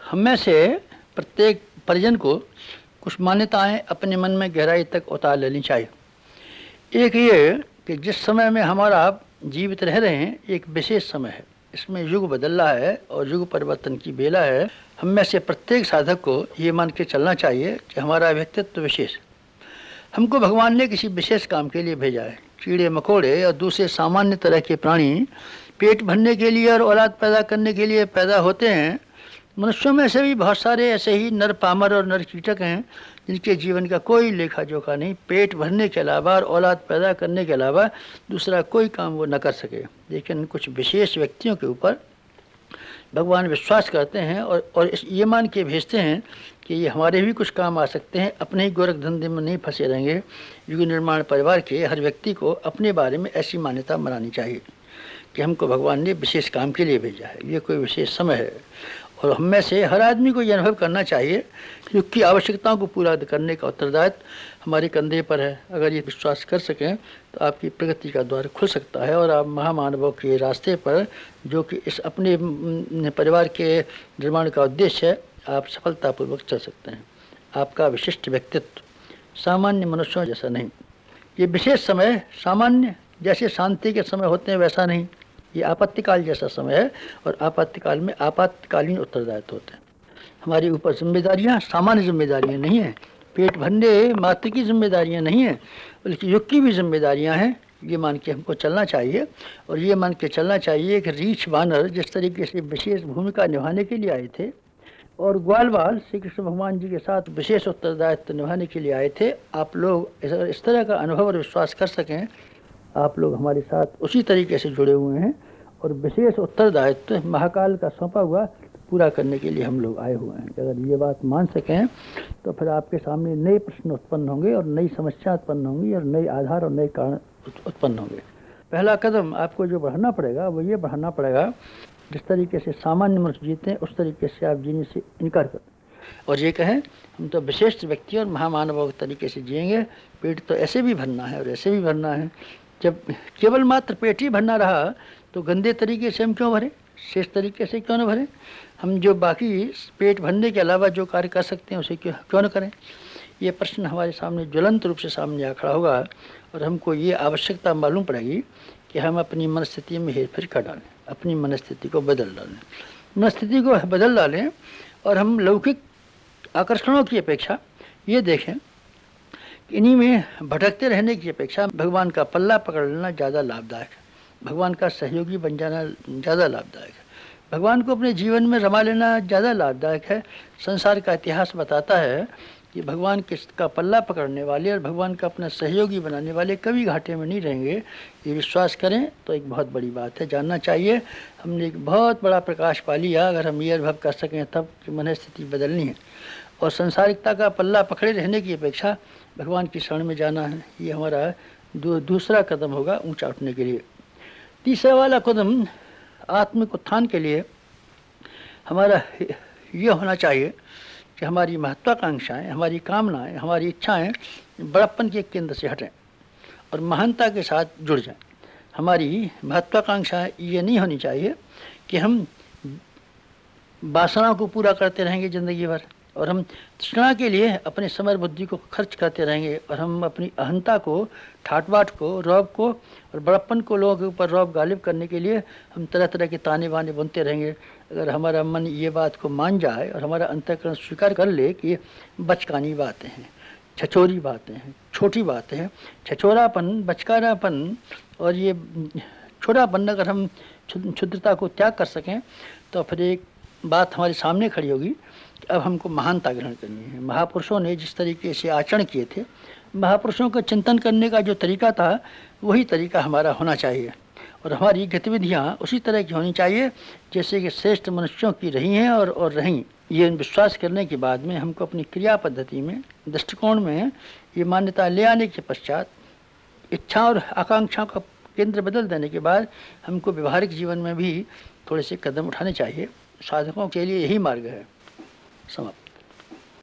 हम में से प्रत्येक परिजन को कुछ मान्यताएं अपने मन में गहराई तक उतार लेनी चाहिए। एक ये कि जिस समय में हमारा आप जीवित रह रहे हैं एक विशेष समय है, इसमें युग बदल रहा है और युग परिवर्तन की बेला है। हम में से प्रत्येक साधक को ये मान के चलना चाहिए कि हमारा व्यक्तित्व विशेष, हमको भगवान ने किसी विशेष काम के लिए भेजा है। कीड़े मकोड़े और दूसरे सामान्य तरह के प्राणी पेट भरने के लिए और औलाद पैदा करने के लिए पैदा होते हैं। मनुष्यों में से भी बहुत सारे ऐसे ही नर पामर और नर कीटक हैं जिनके जीवन का कोई लेखा जोखा नहीं, पेट भरने के अलावा और औलाद पैदा करने के अलावा दूसरा कोई काम वो न कर सके। लेकिन कुछ विशेष व्यक्तियों के ऊपर भगवान विश्वास करते हैं और ये मान के भेजते हैं कि ये हमारे भी कुछ काम आ सकते हैं, अपने ही गोरख धंधे में नहीं फंसे रहेंगे। युग निर्माण परिवार के हर व्यक्ति को अपने बारे में ऐसी मान्यता बनानी चाहिए कि हमको भगवान ने विशेष काम के लिए भेजा है, ये कोई विशेष समय है। और हम में से हर आदमी को ये अनुभव करना चाहिए कि युग की आवश्यकताओं को पूरा करने का उत्तरदायित्व हमारे कंधे पर है। अगर ये विश्वास कर सकें तो आपकी प्रगति का द्वार खुल सकता है और आप महामानवों के रास्ते पर, जो कि इस अपने परिवार के निर्माण का उद्देश्य है, आप सफलतापूर्वक चल सकते हैं। आपका विशिष्ट व्यक्तित्व सामान्य मनुष्यों जैसा नहीं, ये विशेष समय सामान्य जैसे शांति के समय होते हैं वैसा नहीं, ये आपातकाल जैसा समय है और आपातकाल में आपातकालीन उत्तरदायित्व होते हैं। हमारे ऊपर जिम्मेदारियां सामान्य जिम्मेदारियां नहीं हैं, पेट भरने मात्र की जिम्मेदारियां नहीं हैं, बल्कि युग की भी जिम्मेदारियां हैं। ये मान के हमको चलना चाहिए और ये मान के चलना चाहिए कि रीछ बानर जिस तरीके से विशेष भूमिका निभाने के लिए आए थे और ग्वाल बाल श्री कृष्ण भगवान जी के साथ विशेष उत्तरदायित्व निभाने के लिए आए थे, आप लोग इस तरह का अनुभव और विश्वास कर सकें, आप लोग हमारे साथ उसी तरीके से जुड़े हुए हैं और विशेष उत्तरदायित्व महाकाल का सौंपा हुआ पूरा करने के लिए हम लोग आए हुए हैं। अगर ये बात मान सकें तो फिर आपके सामने नए प्रश्न उत्पन्न होंगे और नई समस्या उत्पन्न होंगी और नए आधार और नए कारण उत्पन्न होंगे। पहला कदम आपको जो बढ़ाना पड़ेगा वो ये बढ़ाना पड़ेगा, जिस तरीके से सामान्य मनुष्य जीते हैं उस तरीके से आप जीने से इनकार करें और ये कहें हम तो विशिष्ट व्यक्ति और महामानवों के तरीके से जिएंगे। पेट तो ऐसे भी भरना है और ऐसे भी भरना है। जब केवल मात्र पेट ही भरना रहा तो गंदे तरीके से हम क्यों भरें, शेष तरीके से क्यों न भरें। हम जो बाकी पेट भरने के अलावा जो कार्य कर सकते हैं उसे क्यों न करें। ये प्रश्न हमारे सामने ज्वलंत रूप से सामने आ खड़ा होगा और हमको ये आवश्यकता मालूम पड़ेगी कि हम अपनी मनस्थिति में हेरफेर कर डालें, अपनी मनस्थिति को बदल डालें, मनस्थिति को बदल डालें और हम लौकिक आकर्षणों की अपेक्षा ये देखें कि इन्हीं में भटकते रहने की अपेक्षा भगवान का पल्ला पकड़ लेना ज़्यादा लाभदायक है, भगवान का सहयोगी बन जाना ज़्यादा लाभदायक है, भगवान को अपने जीवन में रमा लेना ज़्यादा लाभदायक है। संसार का इतिहास बताता है कि भगवान का पल्ला पकड़ने वाले और भगवान का अपना सहयोगी बनाने वाले कभी घाटे में नहीं रहेंगे। ये विश्वास करें तो एक बहुत बड़ी बात है, जानना चाहिए। हमने एक बहुत बड़ा प्रकाश पा लिया अगर हम ये अनुभव कर सकें तब कि मनस्थिति बदलनी है और संसारिकता का पल्ला पकड़े रहने की अपेक्षा भगवान की शरण में जाना है। ये हमारा दूसरा कदम होगा ऊंचा उठने के लिए। तीसरा वाला कदम आत्मिक उत्थान के लिए हमारा ये होना चाहिए कि हमारी महत्वाकांक्षाएं, हमारी कामनाएं, हमारी इच्छाएं बड़प्पन के केंद्र से हटें और महानता के साथ जुड़ जाएं। हमारी महत्वाकांक्षाएं ये नहीं होनी चाहिए कि हम वासनाओं को पूरा करते रहेंगे ज़िंदगी भर और हम तृष्णा के लिए अपने समय बुद्धि को खर्च करते रहेंगे और हम अपनी अहंता को, ठाट-बाट को, रौब को और बड़प्पन को लोगों के ऊपर रौब गालिब करने के लिए हम तरह तरह के ताने बाने बुनते रहेंगे। अगर हमारा मन ये बात को मान जाए और हमारा अंतःकरण स्वीकार कर ले कि बचकानी बातें हैं, छछोरी बातें हैं, छोटी बातें हैं, छछोरापन, बचकानापन और ये छोटापन अगर हम क्षुद्रता को त्याग कर सकें तो फिर एक बात हमारे सामने खड़ी होगी कि अब हमको महानता ग्रहण करनी है। महापुरुषों ने जिस तरीके से आचरण किए थे, महापुरुषों का चिंतन करने का जो तरीका था वही तरीका हमारा होना चाहिए और हमारी गतिविधियाँ उसी तरह की होनी चाहिए जैसे कि श्रेष्ठ मनुष्यों की रही हैं और रहीं। ये विश्वास करने के बाद में हमको अपनी क्रिया पद्धति में, दृष्टिकोण में ये मान्यता ले आने के पश्चात इच्छा और आकांक्षाओं का केंद्र बदल देने के बाद हमको व्यवहारिक जीवन में भी थोड़े से कदम उठाने चाहिए। साधकों के लिए यही मार्ग है। समाप्त।